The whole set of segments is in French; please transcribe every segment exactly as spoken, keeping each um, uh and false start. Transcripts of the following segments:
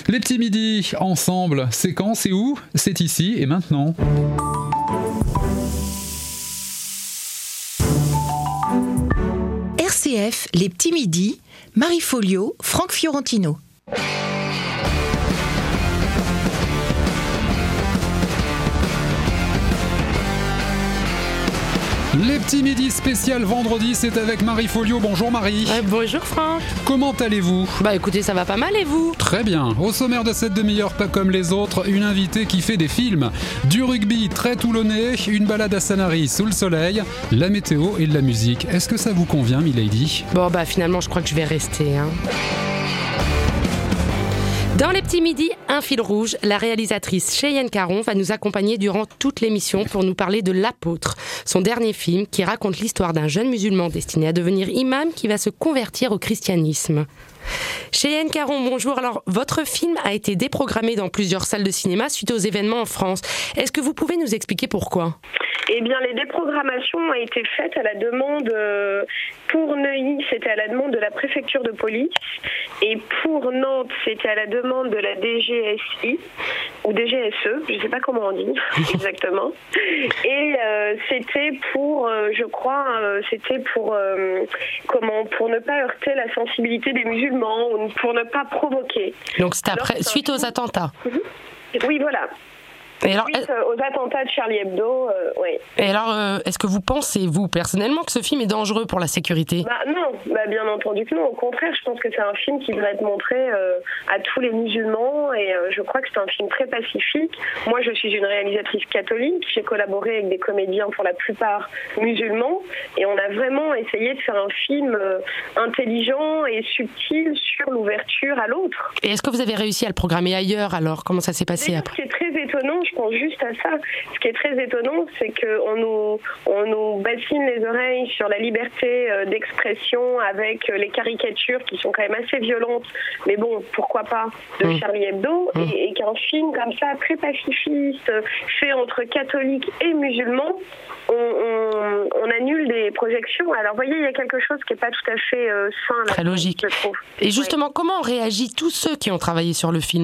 Les petits midis, ensemble, c'est quand, c'est où ? C'est ici et maintenant. R C F, les petits midis, Marie Folio, Franck Fiorentino. Les petits midis spécial vendredi, c'est avec Marie Folio. Bonjour Marie. Euh, bonjour Franck. Comment allez-vous ? Bah écoutez, ça va pas mal et vous ? Très bien. Au sommaire de cette demi-heure, pas comme les autres, une invitée qui fait des films. Du rugby très toulonnais, une balade à Sanary sous le soleil, la météo et de la musique. Est-ce que ça vous convient, milady ? Bon bah finalement je crois que je vais rester. Hein. Dans les petits midis, un fil rouge, la réalisatrice Cheyenne Caron va nous accompagner durant toute l'émission pour nous parler de L'Apôtre, son dernier film qui raconte l'histoire d'un jeune musulman destiné à devenir imam qui va se convertir au christianisme. Cheyenne Caron, bonjour. Alors, votre film a été déprogrammé dans plusieurs salles de cinéma suite aux événements en France. Est-ce que vous pouvez nous expliquer pourquoi ? Eh bien, les déprogrammations ont été faites à la demande, euh, pour Neuilly, c'était à la demande de la préfecture de police, et pour Nantes, c'était à la demande de la D G S I, ou D G S E, je ne sais pas comment on dit exactement, et euh, c'était pour, euh, je crois, euh, c'était pour, euh, comment, pour ne pas heurter la sensibilité des musulmans, ou pour ne pas provoquer. Donc c'est après, alors, suite aux attentats. Oui, voilà. Et alors, Suite aux attentats de Charlie Hebdo, euh, oui. Et alors, euh, est-ce que vous pensez, vous, personnellement, que ce film est dangereux pour la sécurité ? Bah non, bah bien entendu que non. Au contraire, je pense que c'est un film qui devrait être montré euh, à tous les musulmans et euh, je crois que c'est un film très pacifique. Moi, je suis une réalisatrice catholique. J'ai collaboré avec des comédiens pour la plupart musulmans et on a vraiment essayé de faire un film euh, intelligent et subtil sur l'ouverture à l'autre. Et est-ce que vous avez réussi à le programmer ailleurs alors ? Comment ça s'est passé D'ailleurs, après ? ce qui est très étonnant, je pense juste à ça, ce qui est très étonnant, c'est qu'on nous, on nous bassine les oreilles sur la liberté euh, d'expression avec euh, les caricatures qui sont quand même assez violentes, mais bon, pourquoi pas, de mmh. Charlie Hebdo, mmh. et, et qu'un film comme ça, très pacifiste, fait entre catholiques et musulmans, on, on, on annule des projections. Alors, vous voyez, il y a quelque chose qui n'est pas tout à fait euh, sain. Là, très logique. Je trouve. Et justement, ouais. Comment ont réagi tous ceux qui ont travaillé sur le film ?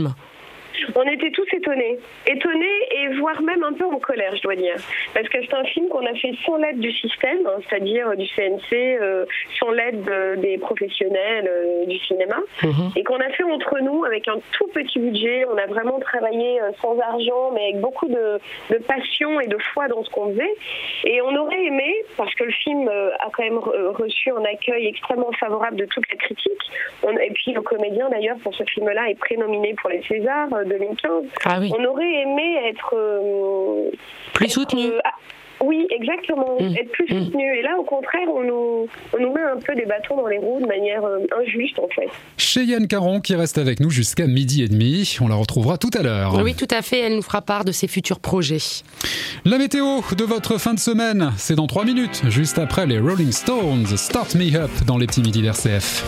On était tous étonnés, étonnés et voire même un peu en colère, je dois dire. Parce que c'est un film qu'on a fait sans l'aide du système, hein, c'est-à-dire du C N C, euh, sans l'aide euh, des professionnels euh, du cinéma, mmh. et qu'on a fait entre nous avec un tout petit budget. On a vraiment travaillé euh, sans argent, mais avec beaucoup de, de passion et de foi dans ce qu'on faisait. Et on aurait aimé, parce que le film euh, a quand même reçu un accueil extrêmement favorable de toute la critique, on, et puis le comédien d'ailleurs pour ce film-là est prénominé pour les Césars euh, deux mille quinze. Ah oui. On aurait aimé être euh, plus être, soutenu. Euh, ah, oui, exactement, mmh. être plus mmh. soutenu. Et là, au contraire, on nous, on nous met un peu des bâtons dans les roues de manière euh, injuste, en fait. Cheyenne Caron qui reste avec nous jusqu'à midi et demi. On la retrouvera tout à l'heure. Oui, tout à fait. Elle nous fera part de ses futurs projets. La météo de votre fin de semaine, c'est dans trois minutes, juste après les Rolling Stones. Start Me Up dans les petits midis d'R C F.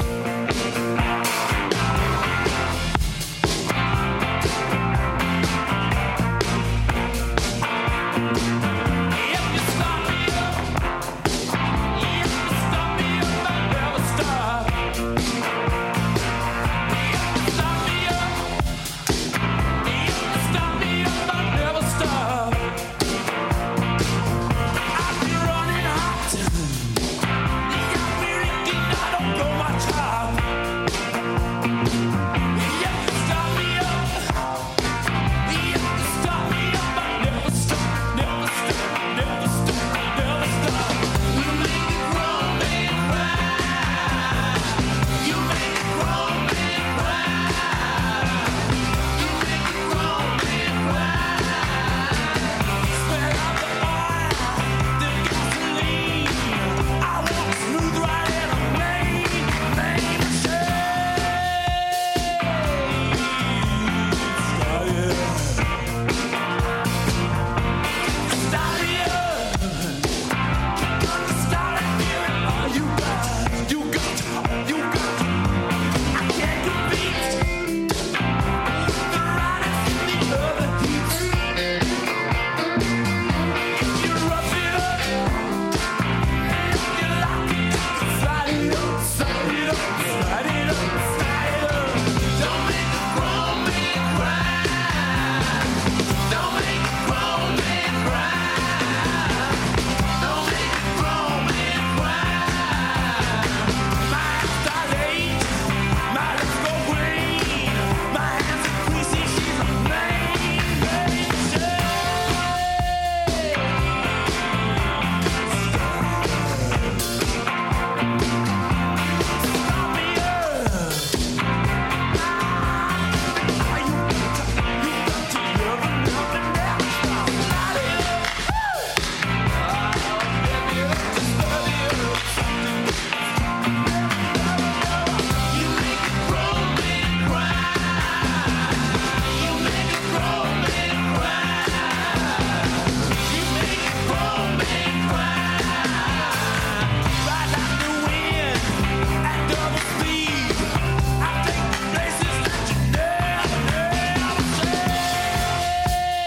Go my child.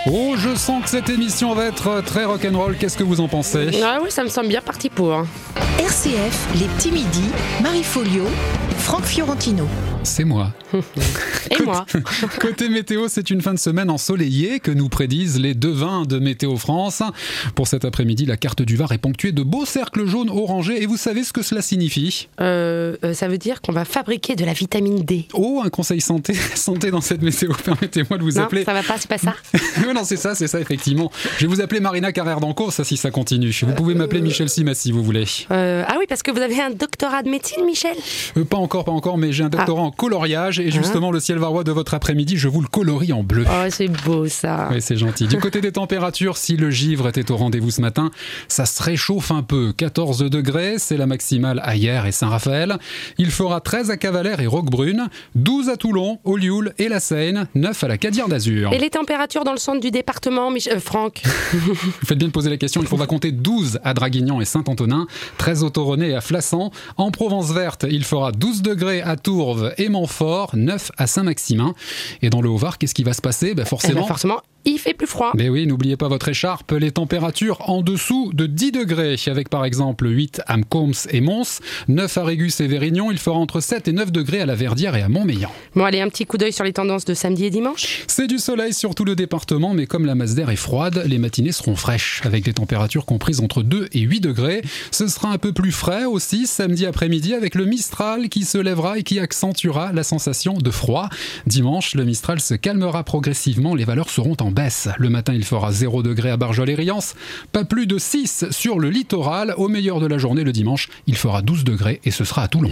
Oh, je sens que cette émission va être très rock'n'roll. Qu'est-ce que vous en pensez ? Ah oui, ça me semble bien parti pour. R C F, les petits midis, Marie Folio, Franck Fiorentino. C'est moi. Et côté, moi. Côté météo, c'est une fin de semaine ensoleillée que nous prédisent les devins de Météo France. Pour cet après-midi, la carte du Var est ponctuée de beaux cercles jaunes orangés. Et vous savez ce que cela signifie ? euh, euh, Ça veut dire qu'on va fabriquer de la vitamine D. Oh, un conseil santé, santé dans cette météo. Permettez-moi de vous non, appeler. ça va pas, c'est pas ça. Oui, non, c'est ça, c'est ça, effectivement. Je vais vous appeler Marina Carrère d'Ancos, ça, si ça continue. Vous pouvez m'appeler Michel Simas si vous voulez. Euh, ah oui, parce que vous avez un doctorat de médecine, Michel ? Euh, pas encore, pas encore, mais j'ai un doctorat ah. en coloriage. Et justement, le ciel varois de votre après-midi, je vous le colorie en bleu. Oh, c'est beau ça. Oui, c'est gentil. Du côté des températures, si le givre était au rendez-vous ce matin, ça se réchauffe un peu. quatorze degrés, c'est la maximale à Hyères et Saint-Raphaël. Il fera treize à Cavalère et Roquebrune, douze à Toulon, Ollioules et la Seine, neuf à la Cadière d'Azur. Et les températures dans le centre du département, Mich- euh, Franck ? Vous faites bien de poser la question. Il faudra compter douze à Draguignan et Saint-Antonin, treize au Toronnet et à Flassan. En Provence verte, il fera douze degrés à Tourves et Montfort, neuf à Saint-Maximin. Et dans le Haut-Var, qu'est-ce qui va se passer ? Ben forcément, eh ben forcément, il fait plus froid. Mais oui, n'oubliez pas votre écharpe. Les températures en dessous de dix degrés, avec par exemple huit à Mcombs et Mons, neuf à Régus et Vérignon. Il fera entre sept et neuf degrés à la Verdière et à Montmélian. Bon, allez, un petit coup d'œil sur les tendances de samedi et dimanche. C'est du soleil sur tout le département, mais comme la masse d'air est froide, les matinées seront fraîches, avec des températures comprises entre deux et huit degrés. Ce sera un peu plus frais aussi samedi après-midi, avec le Mistral qui se lèvera et qui accentuera la sensation de froid. Dimanche, le Mistral se calmera progressivement, les valeurs seront en baisse. Le matin, il fera zéro degré à Barjol et Riance, pas plus de six sur le littoral. Au meilleur de la journée, le dimanche, il fera douze degrés et ce sera à Toulon.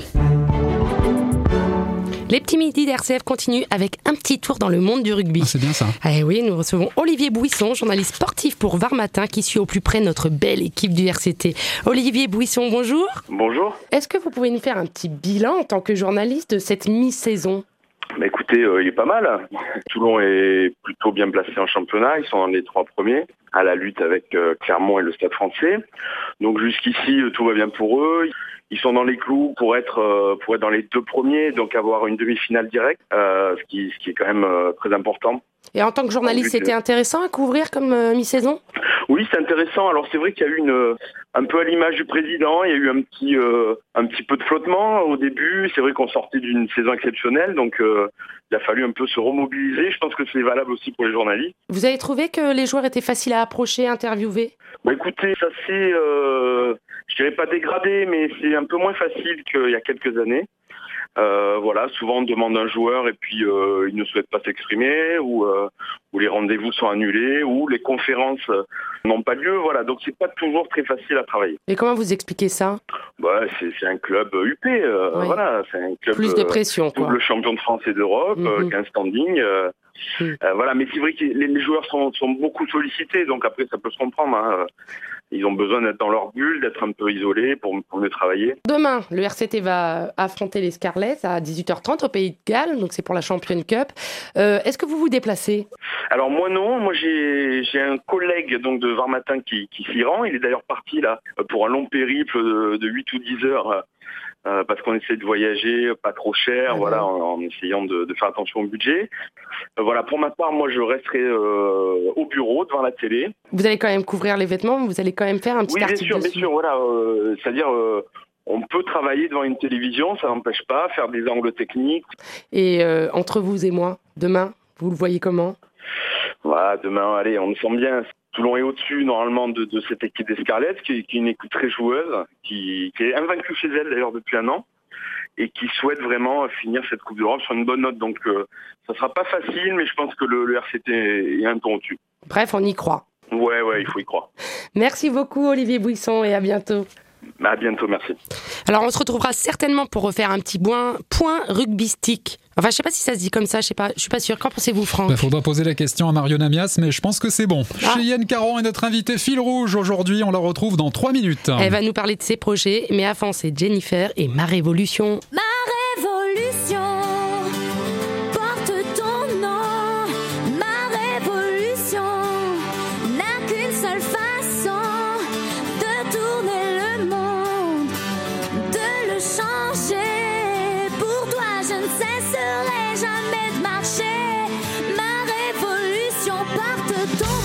Les petits midis d'R C F continuent avec un petit tour dans le monde du rugby. Ah, c'est bien ça. Eh oui, nous recevons Olivier Bouisson, journaliste sportif pour Var Matin, qui suit au plus près notre belle équipe du R C T. Olivier Bouisson, bonjour. Bonjour. Est-ce que vous pouvez nous faire un petit bilan en tant que journaliste de cette mi-saison ? Bah écoutez, euh, il est pas mal. Toulon est plutôt bien placé en championnat. Ils sont dans les trois premiers, à la lutte avec euh, Clermont et le Stade Français. Donc jusqu'ici, euh, tout va bien pour eux. Ils sont dans les clous pour être euh, pour être dans les deux premiers, donc avoir une demi-finale directe, euh, ce qui ce qui est quand même euh, très important. Et en tant que journaliste, c'était intéressant à couvrir comme euh, mi-saison ? Oui, c'est intéressant. Alors c'est vrai qu'il y a eu une un peu à l'image du président, il y a eu un petit euh, un petit peu de flottement au début. C'est vrai qu'on sortait d'une saison exceptionnelle, donc euh, il a fallu un peu se remobiliser. Je pense que c'est valable aussi pour les journalistes. Vous avez trouvé que les joueurs étaient faciles à approcher, à interviewer ? Bah écoutez, ça c'est, euh, je dirais pas dégradé, mais c'est un peu moins facile qu'il y a quelques années. Euh, voilà, souvent on demande un joueur et puis euh, il ne souhaite pas s'exprimer, ou, euh, ou les rendez-vous sont annulés, ou les conférences n'ont pas lieu. Voilà, donc c'est pas toujours très facile à travailler. Et comment vous expliquez ça ? Bah, c'est, c'est un club U P, euh, oui. Voilà, c'est un club plus de pression, quoi. Double champion de France et d'Europe, mm-hmm. quinze standing. Euh, mm. euh, voilà, mais c'est vrai que les, les joueurs sont, sont beaucoup sollicités, donc après ça peut se comprendre. Hein. Ils ont besoin d'être dans leur bulle, d'être un peu isolés pour, pour mieux travailler. Demain, le R C T va affronter les Scarlets à dix-huit heures trente au Pays de Galles, donc c'est pour la Champions Cup. Euh, est-ce que vous vous déplacez ? Alors moi non, moi j'ai, j'ai un collègue donc de Var Matin qui, qui s'y rend. Il est d'ailleurs parti là pour un long périple de, de huit ou dix heures. Euh, parce qu'on essaie de voyager pas trop cher, ah voilà, en, en essayant de, de faire attention au budget. Euh, voilà, pour ma part, moi je resterai euh, au bureau devant la télé. Vous allez quand même couvrir les vêtements, vous allez quand même faire un petit oui, article bien sûr, dessus. bien sûr, voilà, euh, c'est-à-dire euh, on peut travailler devant une télévision, ça n'empêche pas, faire des angles techniques. Et euh, entre vous et moi, demain, vous le voyez comment ? Voilà, demain, allez, on me sent bien. Toulon est au-dessus normalement de, de cette équipe des Scarlets, qui, qui est une équipe très joueuse, qui, qui est invaincue chez elle d'ailleurs depuis un an, et qui souhaite vraiment finir cette Coupe d'Europe sur une bonne note. Donc euh, ça sera pas facile, mais je pense que le, le R C T est un ton au-dessus. Bref, on y croit. Ouais, ouais, il faut y croire. Merci beaucoup Olivier Bouisson et à bientôt. À bientôt, merci. Alors on se retrouvera certainement pour refaire un petit point, point rugbystique. Enfin, je sais pas si ça se dit comme ça, je sais pas, je suis pas sûre. Qu'en pensez-vous, Franck ? Il faudra poser la question à Marion Namias, mais je pense que c'est bon. Ah. Cheyenne Caron est notre invitée fil rouge aujourd'hui. On la retrouve dans trois minutes. Elle va nous parler de ses projets, mais avant, c'est Jennifer et Ma Révolution. Ma Révolution porte ton nom. Ma Révolution n'a qu'une seule façon de tourner le monde, de le changer. Pour toi, je ne cesserai jamais de marcher. Ma révolution porte ton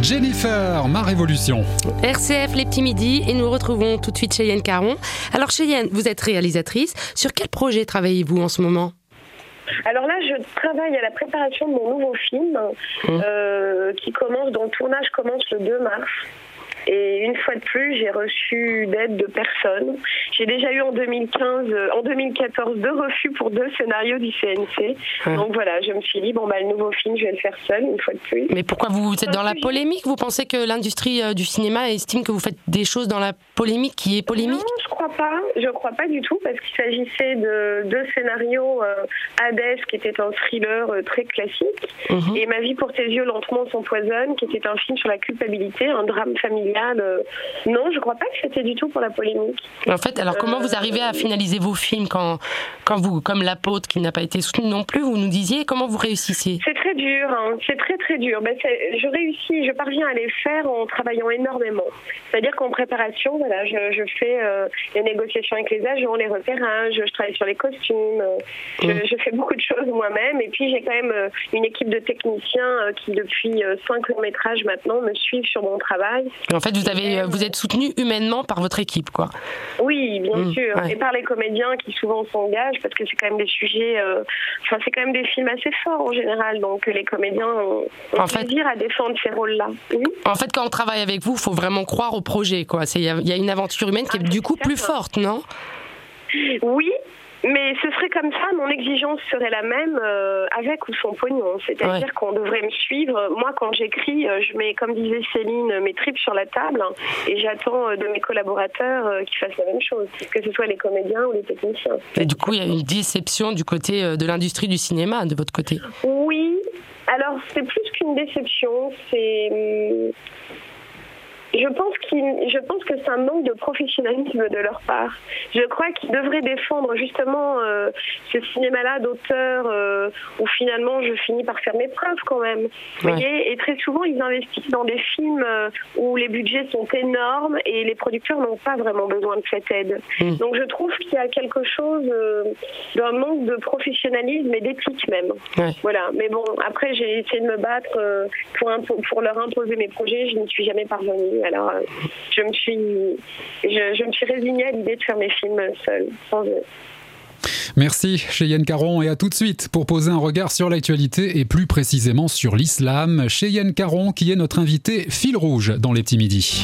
Jennifer, ma révolution. R C F, les petits midis, et nous retrouvons tout de suite Cheyenne Caron. Alors Cheyenne, vous êtes réalisatrice. Sur quel projet travaillez-vous en ce moment ? Alors là, je travaille à la préparation de mon nouveau film mmh. euh, qui commence, dont le tournage commence le deux mars. Et une fois de plus, j'ai reçu d'aide de personne. J'ai déjà eu en deux mille quinze, en deux mille quatorze deux refus pour deux scénarios du C N C. Ouais. Donc voilà, je me suis dit, bon bah le nouveau film, je vais le faire seule, une fois de plus. Mais pourquoi vous êtes dans la polémique ? Vous pensez que l'industrie du cinéma estime que vous faites des choses dans la polémique qui est polémique ? Non, je crois pas. Je crois pas du tout, parce qu'il s'agissait de deux scénarios. Euh, Hadès, qui était un thriller euh, très classique, mmh. et Ma vie pour tes yeux lentement s'empoisonne, qui était un film sur la culpabilité, un drame familial. Euh, non, je crois pas que c'était du tout pour la polémique. En fait, alors comment euh, vous arrivez à finaliser vos films quand, quand vous, comme L'Apôtre, qui n'a pas été soutenu non plus, vous nous disiez, comment vous réussissez ? C'est très dur, hein. C'est très très dur. Ben, c'est, je réussis, je parviens à les faire en travaillant énormément. C'est-à-dire qu'en préparation, voilà, je, je fais euh, les négociations avec les agents, les repérages, je travaille sur les costumes, euh, je, mmh. je fais beaucoup de choses moi-même, et puis j'ai quand même euh, une équipe de techniciens euh, qui depuis euh, cinq longs métrages maintenant me suivent sur mon travail. En fait, vous avez, vous êtes soutenu humainement par votre équipe, quoi. Oui, bien mmh, sûr, ouais. et par les comédiens qui souvent s'engagent, parce que c'est quand même des sujets, euh, enfin c'est quand même des films assez forts en général, donc les comédiens ont, ont en plaisir fait, à défendre ces rôles-là. Oui. En fait, quand on travaille avec vous, il faut vraiment croire au projet, quoi. Il y, y a une aventure humaine qui est ah, du coup certain. plus forte, non ? Oui. Mais ce serait comme ça, mon exigence serait la même euh, avec ou sans pognon. C'est-à-dire ouais. qu'on devrait me suivre. Moi, quand j'écris, euh, je mets, comme disait Céline, mes tripes sur la table, hein, et j'attends euh, de mes collaborateurs euh, qu'ils fassent la même chose, que ce soit les comédiens ou les techniciens. Et du coup, il y a une déception du côté euh, de l'industrie du cinéma, de votre côté ? Oui. Alors, c'est plus qu'une déception. C'est... Hum, Je pense, qu'il, je pense que c'est un manque de professionnalisme de leur part. Je crois qu'ils devraient défendre justement euh, ce cinéma-là d'auteur euh, où finalement je finis par faire mes preuves quand même. Ouais. Voyez, et très souvent ils investissent dans des films euh, où les budgets sont énormes et les producteurs n'ont pas vraiment besoin de cette aide. Mmh. Donc je trouve qu'il y a quelque chose euh, d'un manque de professionnalisme et d'éthique même. Ouais. Voilà. Mais bon, après j'ai essayé de me battre euh, pour, impo- pour leur imposer mes projets, je n'y suis jamais parvenue. Alors, je me suis, je, je me suis résignée à l'idée de faire mes films seule, sans eux. Merci Cheyenne Caron, et à tout de suite pour poser un regard sur l'actualité et plus précisément sur l'islam. Cheyenne Caron qui est notre invitée fil rouge dans les petits midis.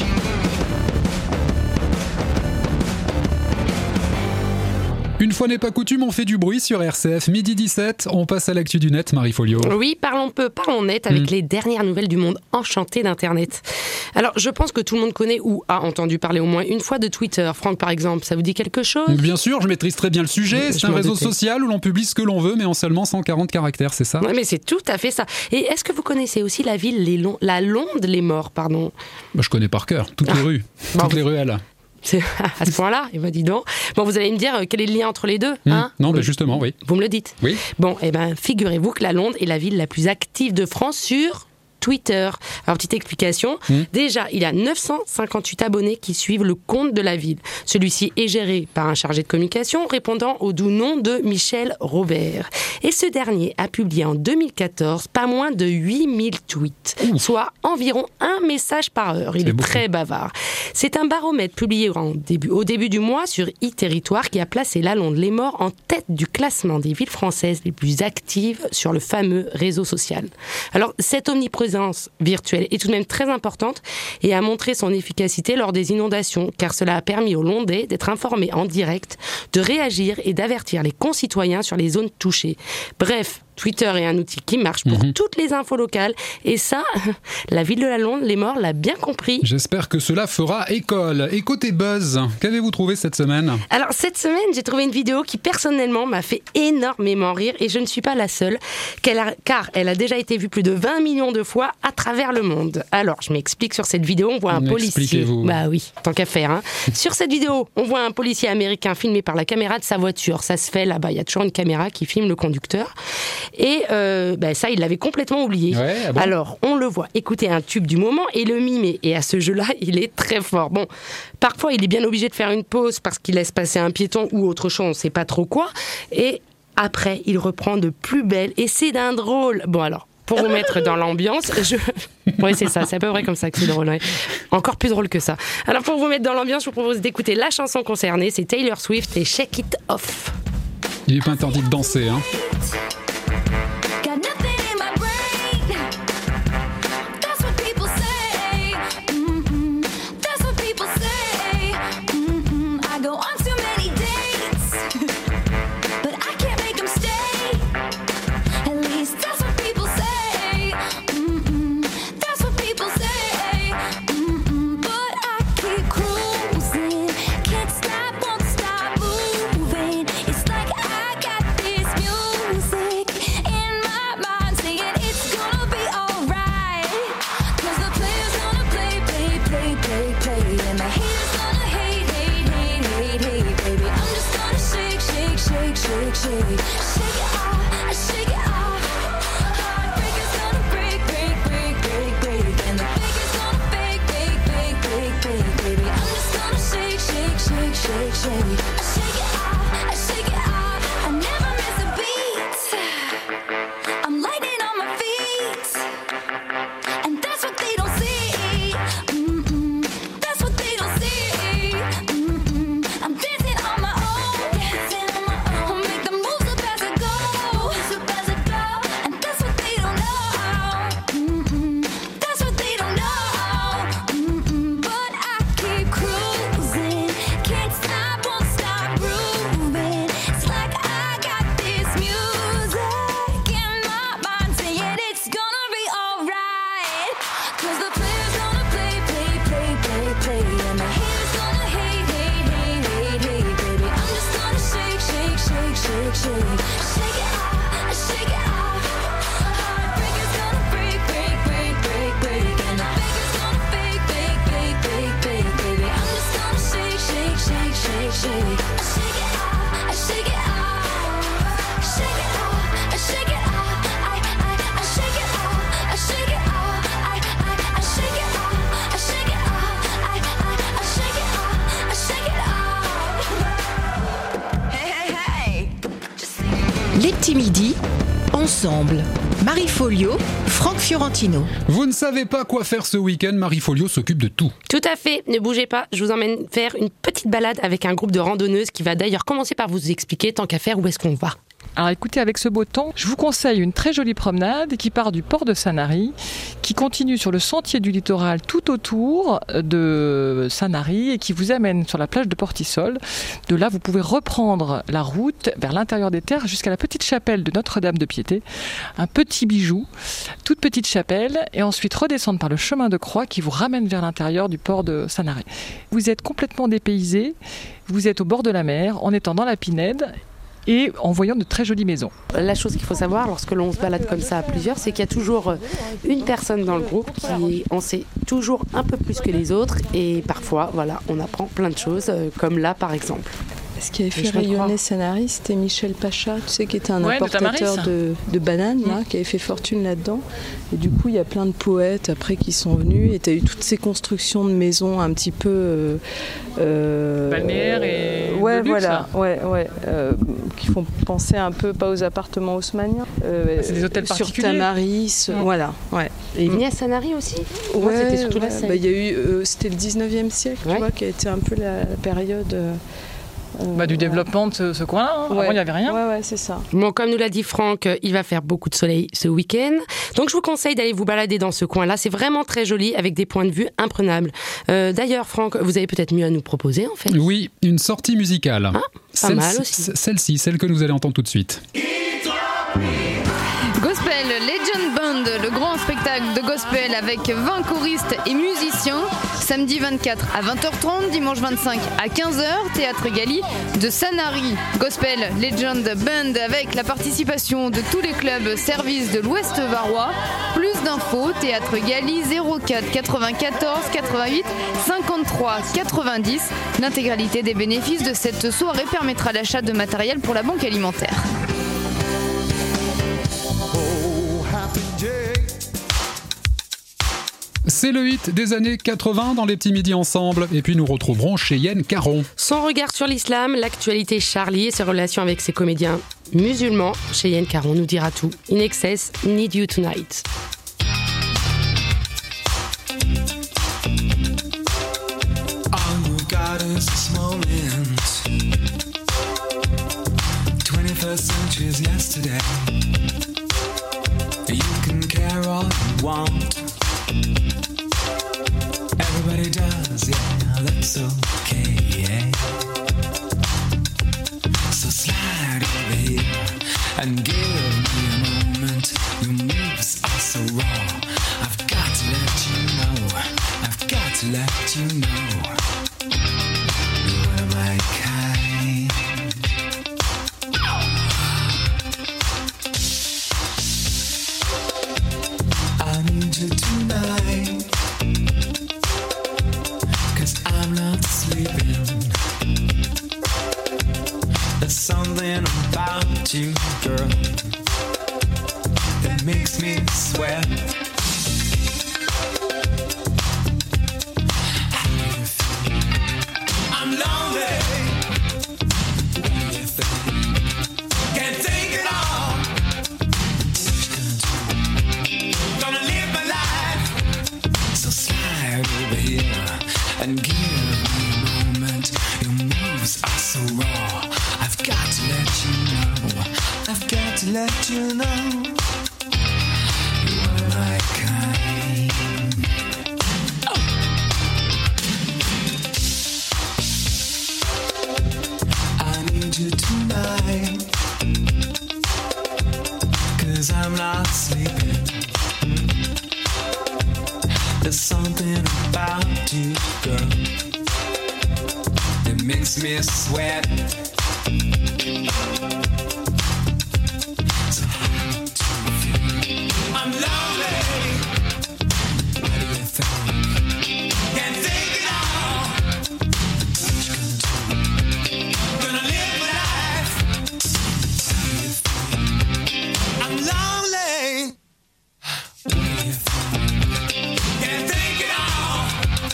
Une fois n'est pas coutume, on fait du bruit sur R C F. Midi dix-sept, on passe à l'actu du net, Marie Folio. Oui, parlons peu, parlons net avec mmh. les dernières nouvelles du monde enchanté d'Internet. Alors, je pense que tout le monde connaît ou a entendu parler au moins une fois de Twitter. Franck, par exemple, ça vous dit quelque chose ? Bien sûr, je maîtrise très bien le sujet. C'est je un réseau doutais. social où l'on publie ce que l'on veut, mais en seulement cent quarante caractères, c'est ça ? Oui, mais c'est tout à fait ça. Et est-ce que vous connaissez aussi la ville, les Long... la Londe-les-Morts, pardon ? Bah, je connais par cœur, toutes ah. les rues, bon, toutes les ruelles. C'est à ce point-là, et ben dis donc. Bon, vous allez me dire quel est le lien entre les deux, hein ? mmh, Non, ben justement, oui. Vous me le dites. Oui. Bon, et ben figurez-vous que la Londe est la ville la plus active de France sur Twitter. Alors, petite explication. Mmh. Déjà, il y a neuf cent cinquante-huit abonnés qui suivent le compte de la ville. Celui-ci est géré par un chargé de communication répondant au doux nom de Michel Robert. Et ce dernier a publié en deux mille quatorze pas moins de huit mille tweets, Ouh. soit environ un message par heure. Il C'est est beaucoup. très bavard. C'est un baromètre publié en début, au début du mois sur e-Territoire qui a placé la Londe-les-Morts en tête du classement des villes françaises les plus actives sur le fameux réseau social. Alors, cette omniprésence virtuelle est tout de même très importante et a montré son efficacité lors des inondations, car cela a permis aux Londais d'être informés en direct, de réagir et d'avertir les concitoyens sur les zones touchées. Bref, Twitter est un outil qui marche pour mmh. toutes les infos locales, et ça, la ville de la Londe-les-Morts l'a bien compris. J'espère que cela fera école. Et côté buzz, qu'avez-vous trouvé cette semaine ? Alors cette semaine, j'ai trouvé une vidéo qui personnellement m'a fait énormément rire, et je ne suis pas la seule, qu'elle a, car elle a déjà été vue plus de vingt millions de fois à travers le monde. Alors je m'explique, sur cette vidéo, on voit un policier. Bah oui, tant qu'à faire. Hein. Sur cette vidéo, on voit un policier américain filmé par la caméra de sa voiture. Ça se fait là-bas, il y a toujours une caméra qui filme le conducteur. Et euh, ben ça, il l'avait complètement oublié. Ouais, ah bon. Alors, on le voit écouter un tube du moment et le mimer. Et à ce jeu-là, il est très fort. Bon, parfois, il est bien obligé de faire une pause parce qu'il laisse passer un piéton ou autre chose, on ne sait pas trop quoi. Et après, il reprend de plus belle. Et c'est d'un drôle. Bon, alors, pour vous mettre dans l'ambiance, je... Oui, c'est ça, c'est à peu près comme ça que c'est drôle. Ouais. Encore plus drôle que ça. Alors, pour vous mettre dans l'ambiance, je vous propose d'écouter la chanson concernée. C'est Taylor Swift et Shake It Off. Il n'est pas interdit de danser, hein. Les petits midis, ensemble. Marie Folio, Franck Fiorentino. Vous ne savez pas quoi faire ce week-end, Marie Folio s'occupe de tout. Tout à fait, ne bougez pas, je vous emmène faire une petite balade avec un groupe de randonneuses qui va d'ailleurs commencer par vous expliquer, tant qu'à faire, où est-ce qu'on va. Alors écoutez, avec ce beau temps, je vous conseille une très jolie promenade qui part du port de Sanary, qui continue sur le sentier du littoral tout autour de Sanary et qui vous amène sur la plage de Portisol. De là, vous pouvez reprendre la route vers l'intérieur des terres jusqu'à la petite chapelle de Notre-Dame de Piété. Un petit bijou, toute petite chapelle, et ensuite redescendre par le chemin de croix qui vous ramène vers l'intérieur du port de Sanary. Vous êtes complètement dépaysé, vous êtes au bord de la mer, en étant dans la Pinède, et en voyant de très jolies maisons. La chose qu'il faut savoir lorsque l'on se balade comme ça à plusieurs, c'est qu'il y a toujours une personne dans le groupe qui en sait toujours un peu plus que les autres et parfois, voilà, on apprend plein de choses, comme là par exemple. Ce qui avait fait rayonner Sanary, c'était Michel Pacha, tu sais, qui était un ouais, importateur de, de bananes, là, mmh. qui avait fait fortune là-dedans. Et du coup, il y a plein de poètes après qui sont venus. Et tu as eu toutes ces constructions de maisons un petit peu... Euh, euh, balnéaires et ouais, de luxe, voilà, ouais, ouais, euh, qui font penser un peu, pas aux appartements haussmanniens. Euh, c'est des hôtels sur particuliers. Tamaris, mmh. voilà. Ouais. Et il y a Sanary aussi. Ouais, c'était surtout ouais, la Seine. Bah, y a eu, euh, c'était le dix-neuvième siècle, ouais. Tu vois, qui a été un peu la, la période... Euh, Euh, bah, du développement de ce, ce coin-là. Hein. Ouais. Avant, il n'y avait rien. Ouais, ouais, c'est ça. Bon, comme nous l'a dit Franck, il va faire beaucoup de soleil ce week-end. Donc, je vous conseille d'aller vous balader dans ce coin-là. C'est vraiment très joli, avec des points de vue imprenables. Euh, d'ailleurs, Franck, vous avez peut-être mieux à nous proposer, en fait. Oui, une sortie musicale. Ah, pas celle mal aussi. Celle-ci, celle que nous allons entendre tout de suite. Gospel Legend Band, le grand spectacle de gospel avec vingt choristes et musiciens, samedi vingt-quatre à vingt heures trente, dimanche vingt-cinq à quinze heures, Théâtre Gali de Sanary. Gospel Legend Band avec la participation de tous les clubs services de l'Ouest Varois. Plus d'infos, Théâtre Gali zéro quatre quatre-vingt-quatorze quatre-vingt-huit cinquante-trois quatre-vingt-dix. L'intégralité des bénéfices de cette soirée permettra l'achat de matériel pour la banque alimentaire. c'est le hit des années quatre-vingts dans les petits midis ensemble. Et puis nous retrouverons Cheyenne Caron. Son regard sur l'islam, l'actualité Charlie et ses relations avec ses comédiens musulmans. Cheyenne Caron nous dira tout. In Excess, Need You Tonight. twenty-first century is yesterday. You can care all you want. Everybody does, yeah, that's okay, yeah. So slide over here and give me a moment. Your moves are so raw. I've got to let you know. I've got to let you know. You're my kind. I need you tonight, 'cause I'm not sleeping. There's something about you, girl, that makes me sweat. How do you feel? I'm lonely. What do you think? Can't take it all. Gonna live my life. So slide over here and give me a moment. Your moves are so raw. I've got to let you know. I've got to let you know. You are my kind. Oh. I need you tonight, 'cause I'm not sleeping. There's something about you, girl, that makes me sweat. So how do you feel? I'm lonely. What do you think? Can't take it all. What you gonna do? Gonna live my life. How do you feel? I'm lonely. What do you think? Can't take it all.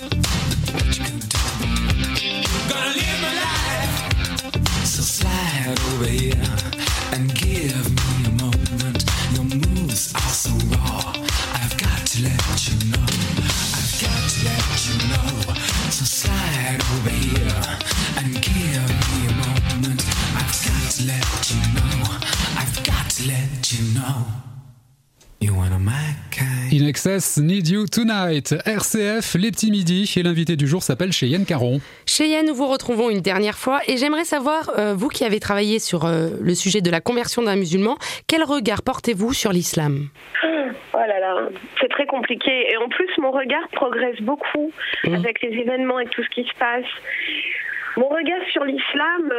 What you gonna do? Gonna live my life. So slide over here and give me a moment. Your moves are so raw. I've got to let you know. I've got to let you know. So slide over here and give me a moment. I've got to let you know. I've got to let you know. You wanna my kind. In Excess, Need You Tonight. R C F, les petits midis. Et l'invité du jour s'appelle Cheyenne Caron. Cheyenne, nous vous retrouvons une dernière fois. Et j'aimerais savoir, euh, vous qui avez travaillé sur euh, le sujet de la conversion d'un musulman, quel regard portez-vous sur l'islam ? Oh là là, c'est très compliqué. Et en plus, mon regard progresse beaucoup mmh. avec les événements et tout ce qui se passe. Mon regard sur l'islam...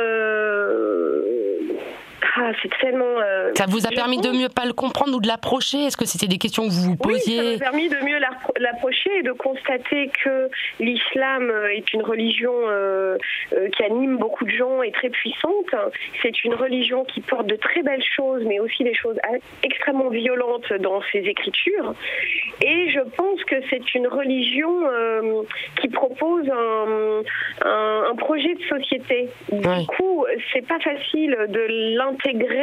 Euh... Ah, c'est tellement... Euh, ça vous a permis pense... de mieux pas le comprendre ou de l'approcher ? Est-ce que c'était des questions que vous vous posiez ? Oui, ça m'a permis de mieux l'approcher et de constater que l'islam est une religion euh, euh, qui anime beaucoup de gens et très puissante. C'est une religion qui porte de très belles choses, mais aussi des choses extrêmement violentes dans ses écritures. Et je pense que c'est une religion euh, qui propose un, un, un projet de société. Du ouais. coup, c'est pas facile de l'intégrer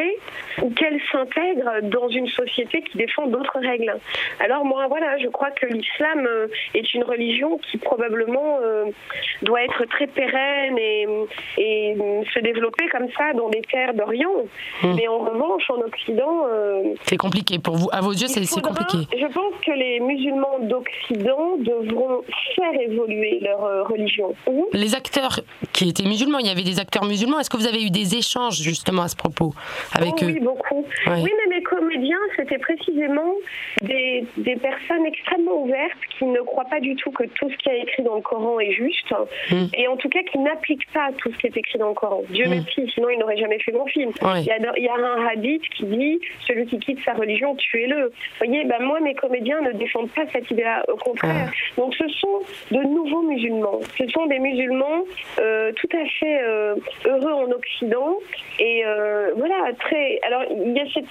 ou qu'elle s'intègre dans une société qui défend d'autres règles. Alors moi, voilà, je crois que l'islam est une religion qui probablement euh, doit être très pérenne et, et se développer comme ça dans les terres d'Orient. Mmh. Mais en revanche, en Occident... Euh, c'est compliqué pour vous. À vos yeux, c'est, faudra, c'est compliqué. Je pense que les musulmans d'Occident devront faire évoluer leur euh, religion. Mmh. Les acteurs qui étaient musulmans, il y avait des acteurs musulmans. Est-ce que vous avez eu des échanges justement à ce propos avec oh, eux ? Oui, beaucoup. Ouais. Oui, mais mes comédiens, c'était précisément des, des personnes extrêmement ouvertes qui ne croient pas du tout que tout ce qui est écrit dans le Coran est juste, mmh. et en tout cas qui n'appliquent pas tout ce qui est écrit dans le Coran. Dieu mmh. merci, sinon il n'aurait jamais fait mon film. Ouais. Il, y a, il y a un hadith qui dit « Celui qui quitte sa religion, tuez-le ». Vous voyez, ben moi, mes comédiens ne défendent pas cette idée-là, au contraire. Ah. Donc ce sont de nouveaux musulmans. Ce sont des musulmans euh, tout à fait euh, heureux en Occident, et euh, voilà, très... Alors, il y a ces types-là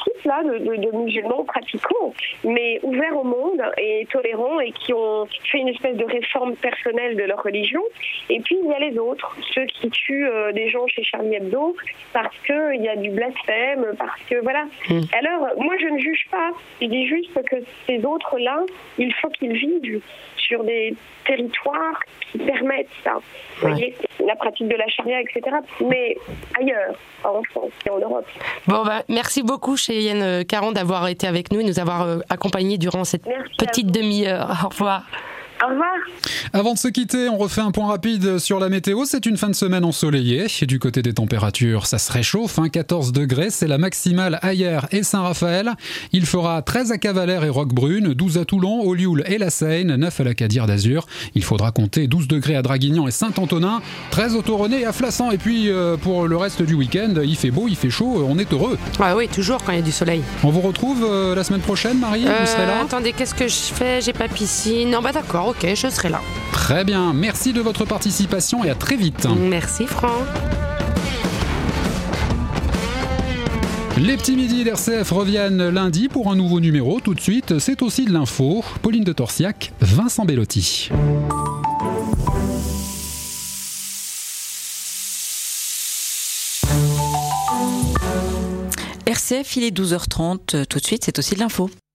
de, de, de musulmans pratiquants, mais ouverts au monde et tolérants et qui ont fait une espèce de réforme personnelle de leur religion. Et puis il y a les autres, ceux qui tuent euh, des gens chez Charlie Hebdo parce qu'il y a du blasphème, parce que voilà. Mmh. Alors moi je ne juge pas, je dis juste que ces autres-là, il faut qu'ils vivent sur des territoires qui permettent ça. Ouais. Vous voyez, la pratique de la charia, et cetera. Mais ailleurs, en France et en Europe. Bon, bah, merci beaucoup, Cheyenne Caron, d'avoir été avec nous et nous avoir euh, accompagnés durant cette merci petite demi-heure. Au revoir. Au revoir. Avant de se quitter, on refait un point rapide sur la météo. C'est une fin de semaine ensoleillée. Et du côté des températures, ça se réchauffe. Hein, quatorze degrés, c'est la maximale à Hyères et Saint-Raphaël. Il fera treize à Cavalère et Roquebrune, douze à Toulon, Olioul et La Seine, neuf à la Cadir d'Azur. Il faudra compter douze degrés à Draguignan et Saint-Antonin, treize au Toronnet et à Flassan. Et puis euh, pour le reste du week-end, il fait beau, il fait chaud, on est heureux. Ah oui, toujours quand il y a du soleil. On vous retrouve euh, la semaine prochaine, Marie, euh, vous serez là? Attendez, qu'est-ce que je fais? J'ai pas piscine. Non, bah d'accord. Ok, je serai là. Très bien, merci de votre participation et à très vite. Merci Franck. Les petits midis d'R C F reviennent lundi pour un nouveau numéro. Tout de suite, c'est aussi de l'info. Pauline de Torsiac, Vincent Bellotti. R C F, il est douze heures trente. Tout de suite, c'est aussi de l'info.